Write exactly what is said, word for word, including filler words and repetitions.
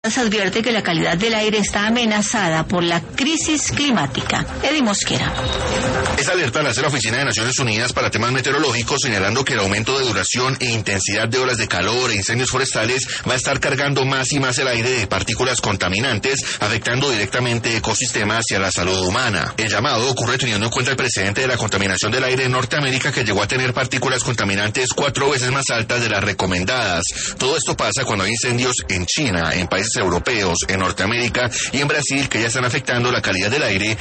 advierte que la calidad del aire está amenazada por la crisis climática. Eddie Mosquera. Esa alerta la hace la Oficina de Naciones Unidas para temas meteorológicos, señalando que el aumento de duración e intensidad de olas de calor e incendios forestales va a estar cargando más y más el aire de partículas contaminantes, afectando directamente ecosistemas y a la salud humana. El llamado ocurre teniendo en cuenta el precedente de la contaminación del aire en Norteamérica, que llegó a tener partículas contaminantes cuatro veces más altas de las recomendadas. Todo esto pasa cuando hay incendios en China, en países europeos, en Norteamérica y en Brasil, que ya están afectando la calidad del aire